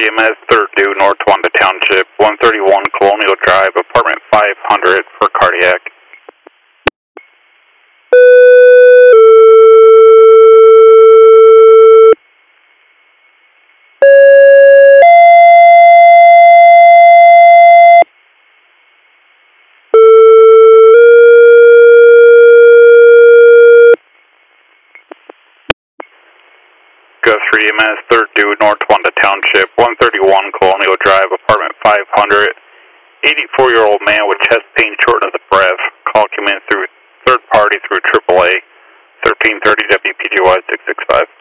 3 EMS, 3rd due, North Wanda Township, 131 Colonial Drive, apartment 500 for cardiac. Go 3 EMS, 3rd due, North Wanda Township, 131 Colonial Drive, apartment 500. 84-year-old man with chest pain, shortness of breath. Call came in through third party through AAA, 1330 WPGY 665.